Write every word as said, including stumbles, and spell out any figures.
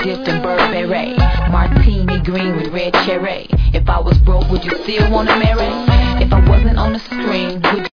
dipped in Burberry, martini green with red cherry. If I was broke, would you still wanna marry? If I wasn't on the screen, would